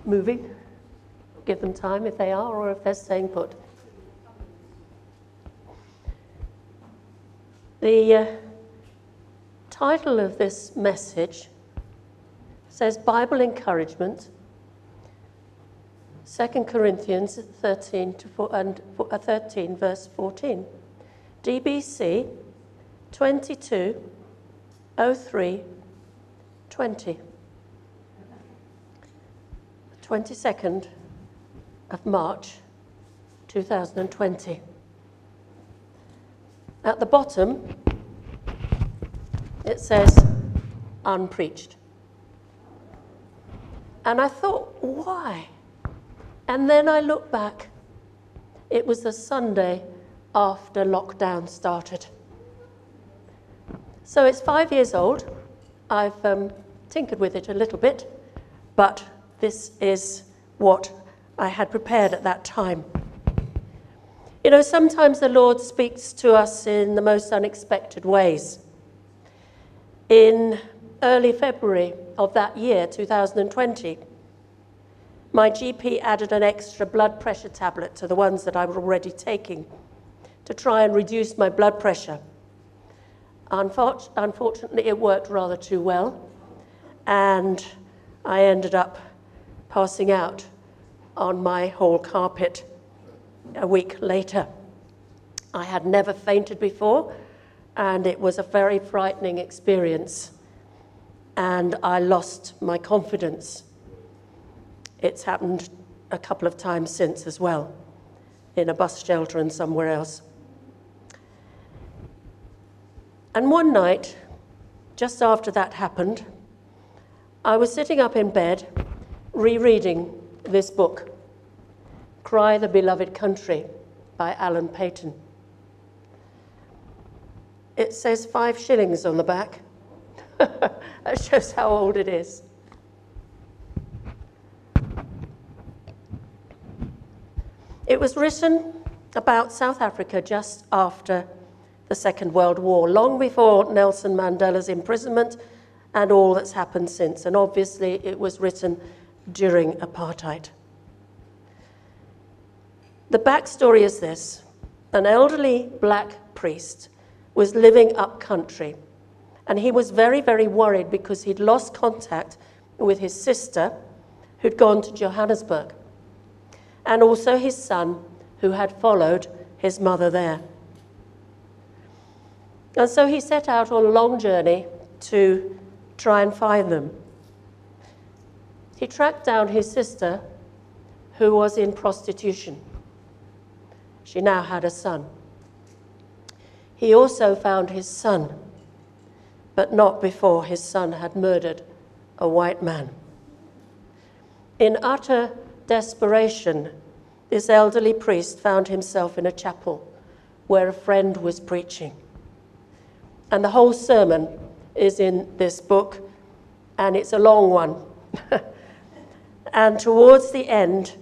moving. Give them time if they are, or if they're staying put. The title of this message says Bible Encouragement, 2 Corinthians 13 verse 14. DBC 220320. 22nd of March 2020. At the bottom it says unpreached. And I thought, why? And then I looked back. It was the Sunday after lockdown started. So it's 5 years old. I've tinkered with it a little bit, but this is what I had prepared at that time. You know, sometimes the Lord speaks to us in the most unexpected ways. In early February of that year, 2020, my GP added an extra blood pressure tablet to the ones that I was already taking to try and reduce my blood pressure. Unfortunately, it worked rather too well, and I ended up passing out on my hall carpet a week later. I had never fainted before, and it was a very frightening experience, and I lost my confidence. It's happened a couple of times since as well, in a bus shelter and somewhere else. And one night, just after that happened, I was sitting up in bed, rereading this book, Cry the Beloved Country by Alan Paton. It says 5 shillings on the back. That shows how old it is. It was written about South Africa just after the Second World War, long before Nelson Mandela's imprisonment and all that's happened since. And obviously it was written during apartheid. The backstory is this. An elderly black priest was living up country, and he was very, very worried because he'd lost contact with his sister who'd gone to Johannesburg, and also his son who had followed his mother there. And so he set out on a long journey to try and find them. He tracked down his sister, who was in prostitution. She now had a son. He also found his son, but not before his son had murdered a white man. In utter desperation, this elderly priest found himself in a chapel where a friend was preaching. And the whole sermon is in this book, and it's a long one. And towards the end,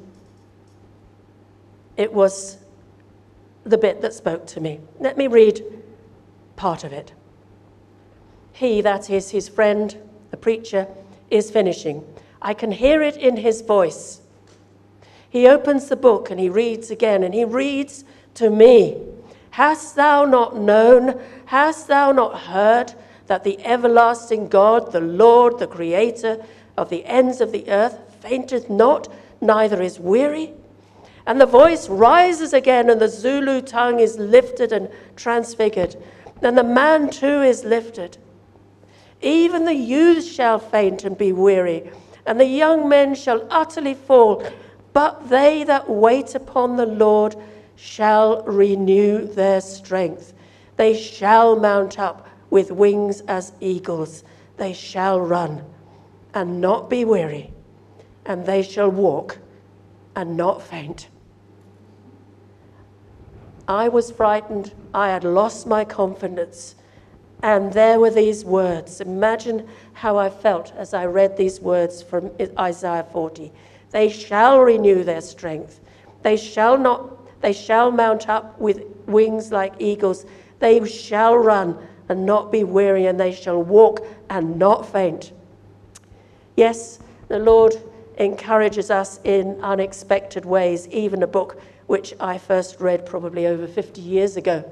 it was the bit that spoke to me. Let me read part of it. He, that is his friend, the preacher, is finishing. I can hear it in his voice. He opens the book and he reads again, and he reads to me. Hast thou not known, hast thou not heard that the everlasting God, the Lord, the Creator of the ends of the earth, fainteth not, neither is weary? And the voice rises again, and the Zulu tongue is lifted and transfigured. And the man too is lifted. Even the youths shall faint and be weary, and the young men shall utterly fall. But they that wait upon the Lord shall renew their strength. They shall mount up with wings as eagles. They shall run and not be weary, and they shall walk and not faint. I was frightened. I had lost my confidence. And there were these words. Imagine how I felt as I read these words from Isaiah 40. They shall renew their strength. They shall mount up with wings like eagles. They shall run and not be weary, and they shall walk and not faint. Yes, the Lord encourages us in unexpected ways, even a book which I first read probably over 50 years ago.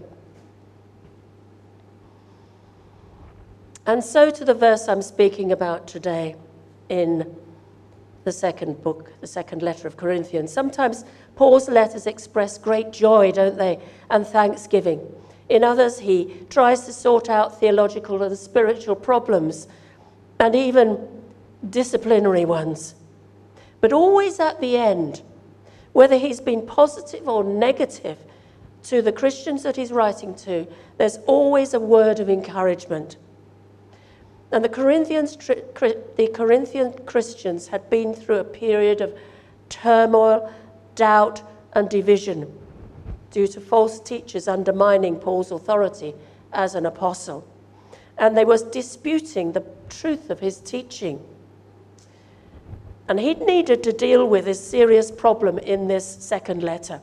And so to the verse I'm speaking about today in the second book, the second letter of Corinthians. Sometimes Paul's letters express great joy, don't they, and thanksgiving. In others, he tries to sort out theological and spiritual problems, and even disciplinary ones. But always at the end, whether he's been positive or negative to the Christians that he's writing to, there's always a word of encouragement. And the Corinthian Christians had been through a period of turmoil, doubt, and division due to false teachers undermining Paul's authority as an apostle. And they were disputing the truth of his teaching. And he needed to deal with this serious problem in this second letter.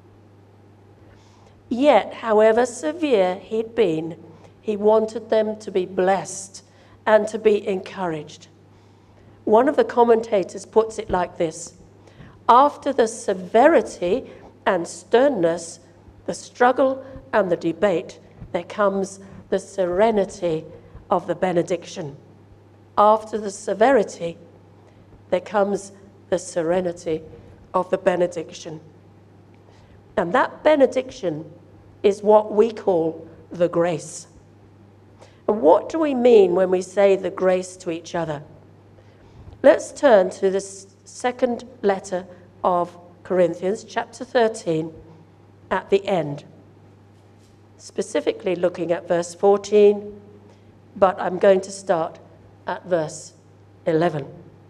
Yet, however severe he'd been, he wanted them to be blessed and to be encouraged. One of the commentators puts it like this: after the severity and sternness, the struggle and the debate, there comes the serenity of the benediction. After the severity, there comes the serenity of the benediction. And that benediction is what we call the grace. And what do we mean when we say the grace to each other? Let's turn to the second letter of Corinthians, chapter 13, at the end. Specifically looking at verse 14, but I'm going to start at verse 11.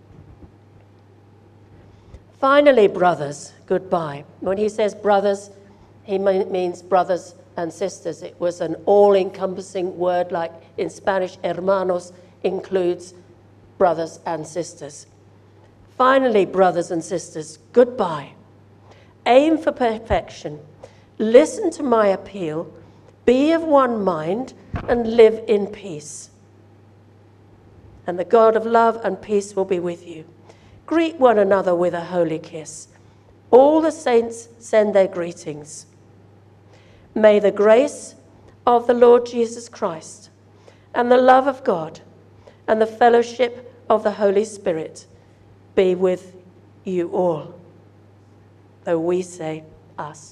Finally, brothers, goodbye. When he says brothers, he means brothers and sisters. It was an all-encompassing word, like in Spanish, hermanos includes brothers and sisters. Finally, brothers and sisters, goodbye. Aim for perfection. Listen to my appeal. Be of one mind and live in peace. And the God of love and peace will be with you. Greet one another with a holy kiss. All the saints send their greetings. May the grace of the Lord Jesus Christ and the love of God and the fellowship of the Holy Spirit be with you all. Though we say us.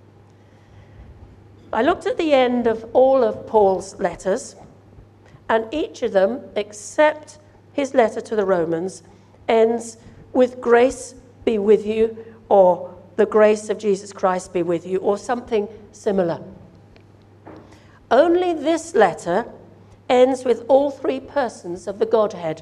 I looked at the end of all of Paul's letters, and each of them, except his letter to the Romans, ends with grace be with you, or the grace of Jesus Christ be with you, or something similar. Only this letter ends with all three persons of the Godhead.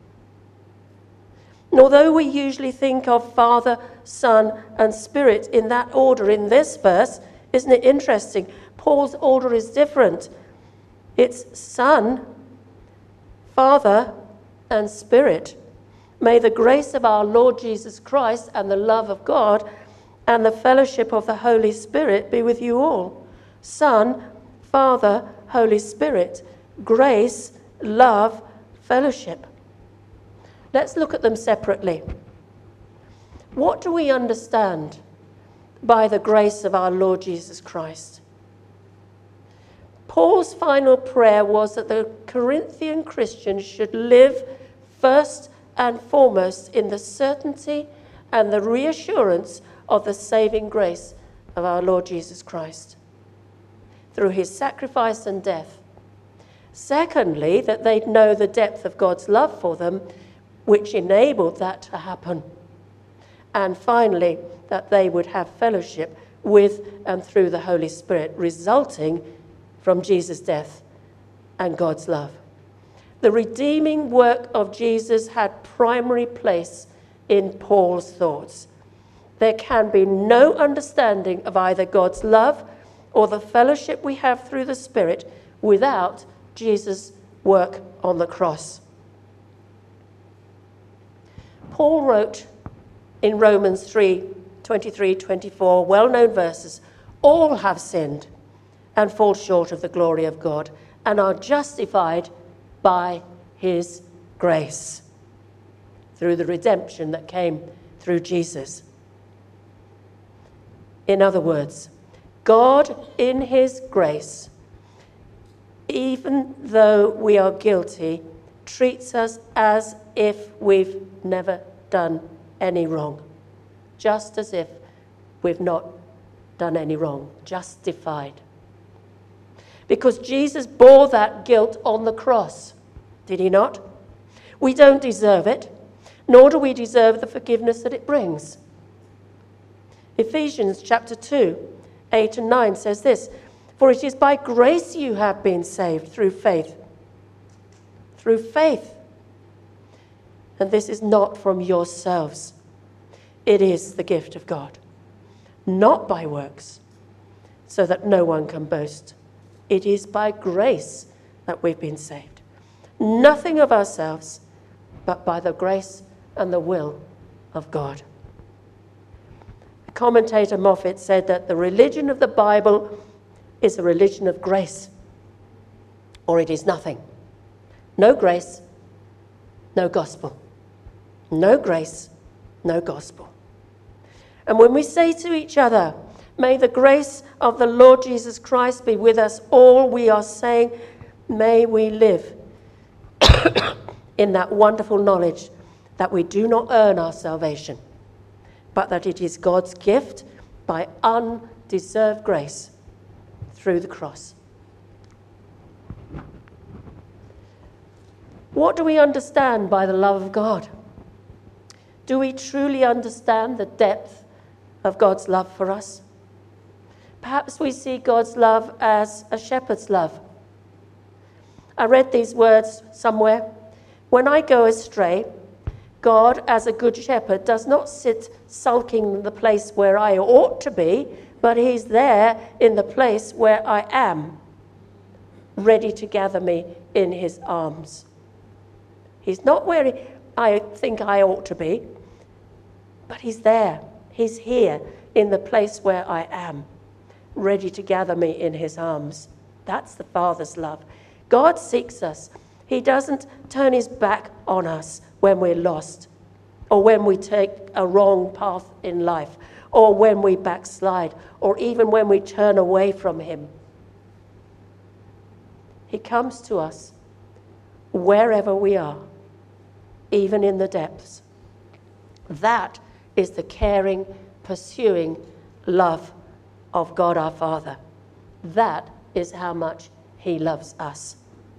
And although we usually think of Father, Son, and Spirit in that order in this verse, isn't it interesting? Paul's order is different. It's Son, Father, and Spirit. May the grace of our Lord Jesus Christ and the love of God and the fellowship of the Holy Spirit be with you all. Son, Father, Holy Spirit, grace, love, fellowship. Let's look at them separately. What do we understand by the grace of our Lord Jesus Christ? Paul's final prayer was that the Corinthian Christians should live first and foremost in the certainty and the reassurance of the saving grace of our Lord Jesus Christ through his sacrifice and death. Secondly, that they'd know the depth of God's love for them, which enabled that to happen. And finally, that they would have fellowship with and through the Holy Spirit, resulting from Jesus' death and God's love. The redeeming work of Jesus had primary place in Paul's thoughts. There can be no understanding of either God's love or the fellowship we have through the Spirit without Jesus' work on the cross. Paul wrote in Romans 3:23-24, well-known verses, all have sinned and fall short of the glory of God and are justified by his grace through the redemption that came through Jesus. In other words, God, in his grace, even though we are guilty, treats us as if we've never done any wrong. Just as if we've not done any wrong. Justified. Because Jesus bore that guilt on the cross. Did he not? We don't deserve it, nor do we deserve the forgiveness that it brings. Ephesians chapter 2, 8 and 9 says this, "For it is by grace you have been saved through faith." Through faith. And this is not from yourselves. It is the gift of God. Not by works, so that no one can boast. It is by grace that we've been saved. Nothing of ourselves, but by the grace and the will of God. Commentator Moffat said that the religion of the Bible is a religion of grace, or it is nothing. No grace, no gospel. No grace, no gospel. And when we say to each other, "May the grace of the Lord Jesus Christ be with us all," we are saying, may we live in that wonderful knowledge that we do not earn our salvation, but that it is God's gift by undeserved grace through the cross. What do we understand by the love of God? Do we truly understand the depth of God's love for us? Perhaps we see God's love as a shepherd's love. I read these words somewhere. When I go astray, God, as a good shepherd, does not sit sulking in the place where I ought to be, but he's there in the place where I am, ready to gather me in his arms. He's not where I think I ought to be, but he's there. He's here in the place where I am, ready to gather me in his arms. That's the Father's love. God seeks us. He doesn't turn his back on us when we're lost, or when we take a wrong path in life, or when we backslide, or even when we turn away from him. He comes to us wherever we are, even in the depths. That is the caring, pursuing love of God our Father. That is how much he loves us.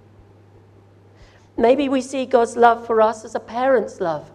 Maybe we see God's love for us as a parent's love.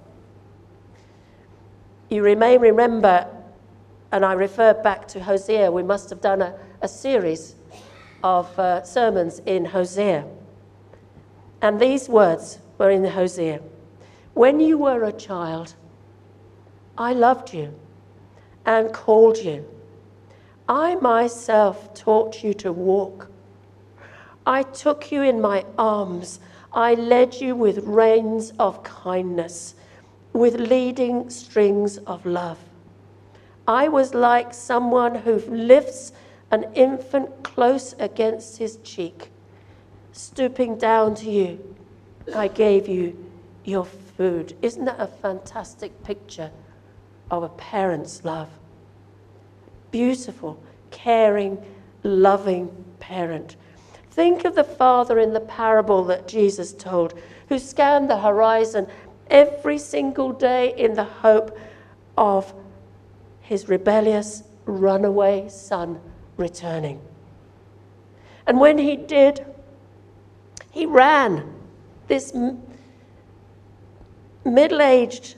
You may remember, and I refer back to Hosea, we must have done a series of sermons in Hosea. And these words were in Hosea. "When you were a child, I loved you and called you. I myself taught you to walk. I took you in my arms. I led you with reins of kindness, with leading strings of love. I was like someone who lifts an infant close against his cheek. Stooping down to you, I gave you your food." Isn't that a fantastic picture of a parent's love? Beautiful, caring, loving parent. Think of the father in the parable that Jesus told, who scanned the horizon every single day in the hope of his rebellious runaway son returning. And when he did, he ran. This middle-aged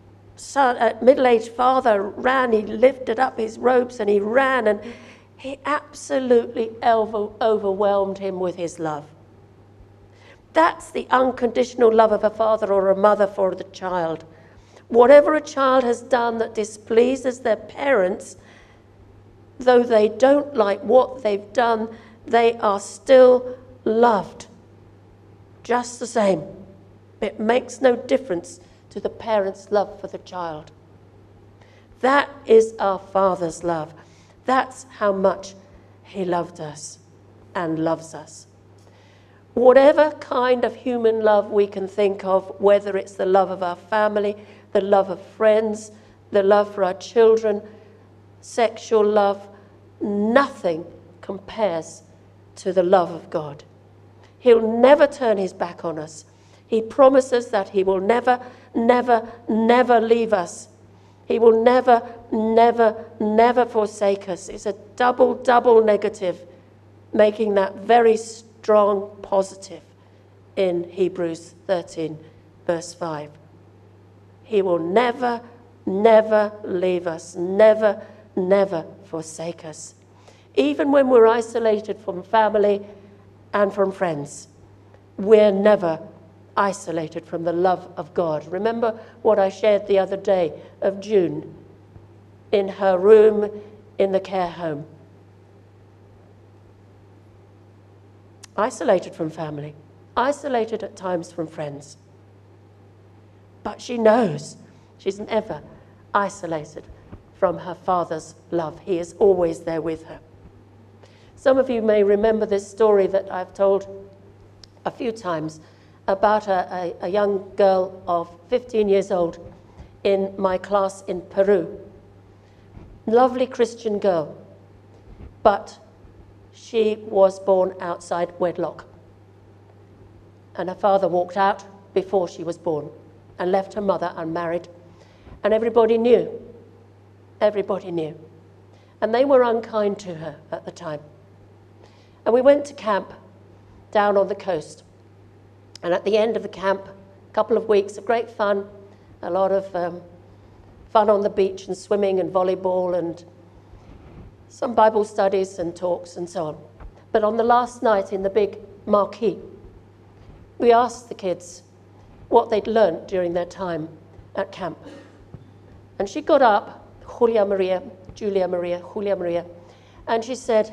father ran. He lifted up his robes and he ran, and he absolutely overwhelmed him with his love. That's the unconditional love of a father or a mother for the child. Whatever a child has done that displeases their parents, though they don't like what they've done, they are still loved. Just the same. It makes no difference to the parent's love for the child. That is our Father's love. That's how much he loved us and loves us. Whatever kind of human love we can think of, whether it's the love of our family, the love of friends, the love for our children, sexual love, nothing compares to the love of God. He'll never turn his back on us. He promises that he will never, never, never leave us. He will never, never, never forsake us. It's a double negative, making that very strong positive in Hebrews 13, verse 5. He will never, never leave us, never, never forsake us. Even when we're isolated from family and from friends, we're never isolated from the love of God. Remember what I shared the other day of June in her room in the care home. Isolated from family, isolated at times from friends. But she knows she's never isolated from her Father's love. He is always there with her. Some of you may remember this story that I've told a few times about a young girl of 15 years old in my class in Peru. Lovely Christian girl, but she was born outside wedlock. And her father walked out before she was born and left her mother unmarried. And everybody knew. Everybody knew. And they were unkind to her at the time. And we went to camp down on the coast. And at the end of the camp, a couple of weeks of great fun, a lot of fun on the beach and swimming and volleyball and some Bible studies and talks and so on. But on the last night in the big marquee, we asked the kids what they'd learnt during their time at camp. And she got up, Julia Maria, and she said,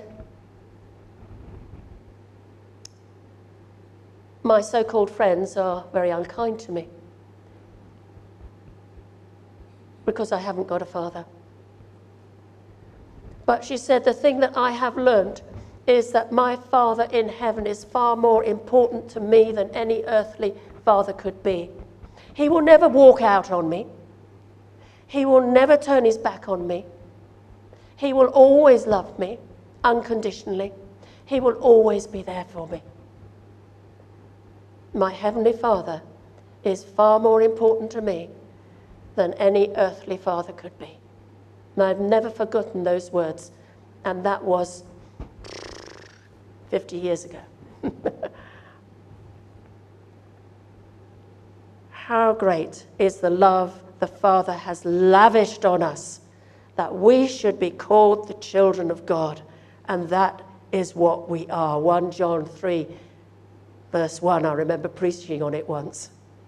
"My so-called friends are very unkind to me because I haven't got a father." But she said, "The thing that I have learned is that my Father in heaven is far more important to me than any earthly father could be. He will never walk out on me. He will never turn his back on me. He will always love me unconditionally. He will always be there for me. My Heavenly Father is far more important to me than any earthly father could be." And I've never forgotten those words. And that was 50 years ago. How great is the love the Father has lavished on us, that we should be called the children of God. And that is what we are. 1 John 3, verse 1, I remember preaching on it once.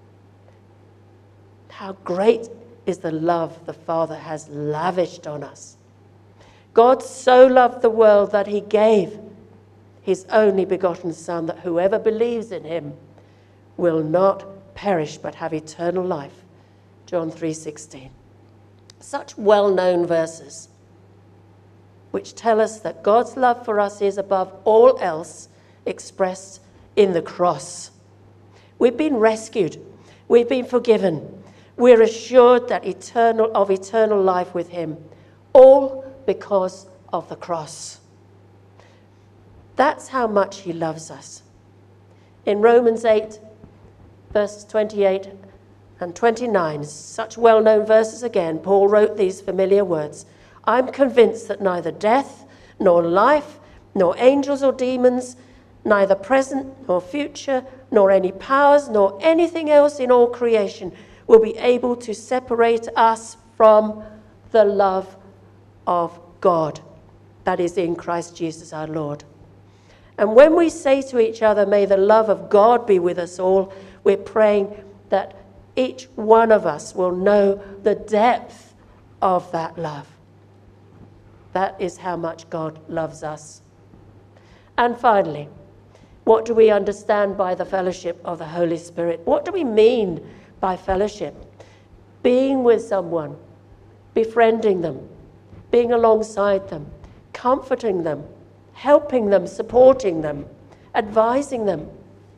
How great is the love the Father has lavished on us. God so loved the world that he gave his only begotten Son, that whoever believes in him will not perish but have eternal life. John 3:16. Such well-known verses which tell us that God's love for us is above all else expressed in the cross. We've been rescued. We've been forgiven. We're assured that eternal life with him, all because of the cross. That's how much he loves us. In Romans 8, verses 28 and 29, such well-known verses again, Paul wrote these familiar words: "I'm convinced that neither death, nor life, nor angels or demons, neither present nor future, nor any powers, nor anything else in all creation will be able to separate us from the love of God that is in Christ Jesus our Lord." And when we say to each other, "May the love of God be with us all," we're praying that each one of us will know the depth of that love. That is how much God loves us. And finally, what do we understand by the fellowship of the Holy Spirit? What do we mean by fellowship? Being with someone, befriending them, being alongside them, comforting them, helping them, supporting them, advising them,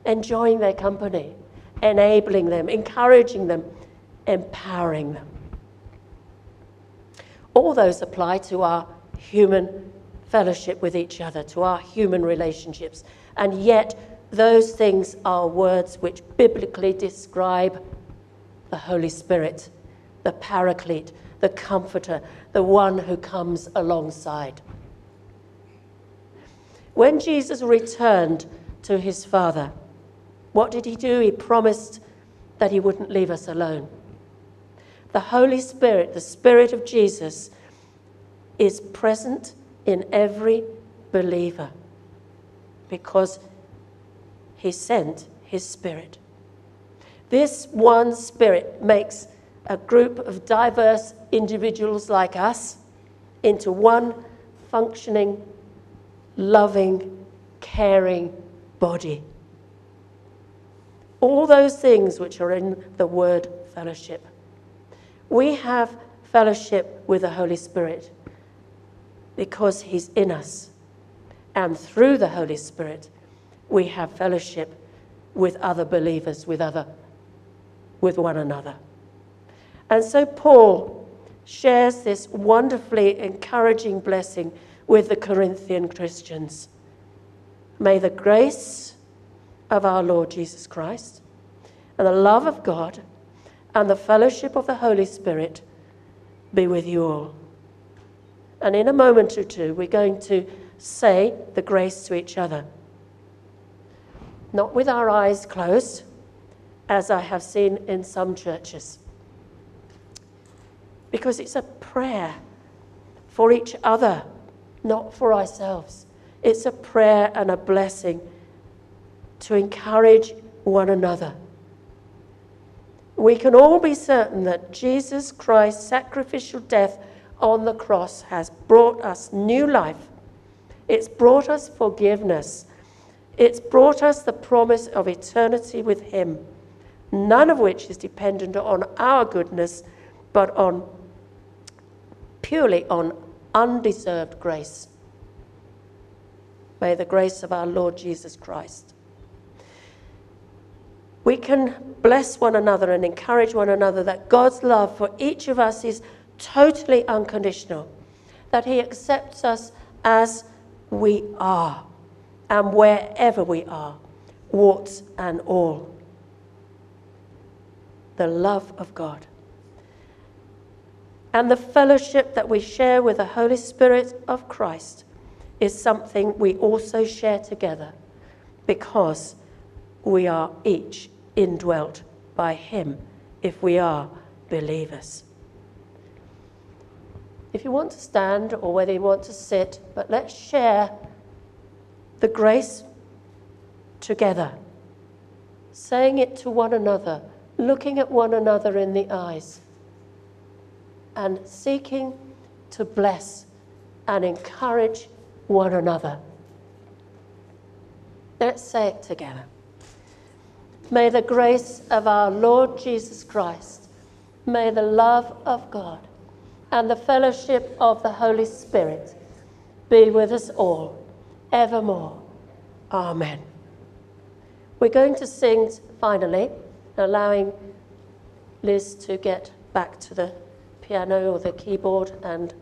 enjoying their company, enabling them, encouraging them, empowering them. All those apply to our human fellowship with each other, to our human relationships. And yet, those things are words which biblically describe the Holy Spirit, the Paraclete, the Comforter, the one who comes alongside. When Jesus returned to his Father, what did he do? He promised that he wouldn't leave us alone. The Holy Spirit, the Spirit of Jesus, is present in every believer because he sent his Spirit. This one Spirit makes a group of diverse individuals like us into one functioning, loving, caring body. All those things which are in the word fellowship. We have fellowship with the Holy Spirit because he's in us. And through the Holy Spirit, we have fellowship with other believers, with one another. And so Paul shares this wonderfully encouraging blessing with the Corinthian Christians. May the grace of our Lord Jesus Christ and the love of God and the fellowship of the Holy Spirit be with you all. And in a moment or two, we're going to say the grace to each other. Not with our eyes closed, as I have seen in some churches. Because it's a prayer for each other, not for ourselves. It's a prayer and a blessing to encourage one another. We can all be certain that Jesus Christ's sacrificial death on the cross has brought us new life. It's brought us forgiveness. It's brought us the promise of eternity with him, none of which is dependent on our goodness, but purely on undeserved grace. May the grace of our Lord Jesus Christ. We can bless one another and encourage one another that God's love for each of us is totally unconditional, that he accepts us as we are and wherever we are, warts and all. The love of God. And the fellowship that we share with the Holy Spirit of Christ is something we also share together because we are each indwelt by him if we are believers. If you want to stand or whether you want to sit, but let's share the grace together, saying it to one another, looking at one another in the eyes, and seeking to bless and encourage one another. Let's say it together. May the grace of our Lord Jesus Christ, may the love of God, and the fellowship of the Holy Spirit be with us all, evermore. Amen. We're going to sing finally, allowing Liz to get back to the piano or the keyboard and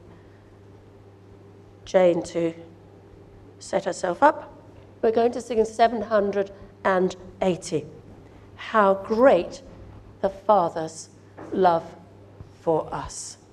Jane to set herself up. We're going to sing 780. How great the Father's love for us.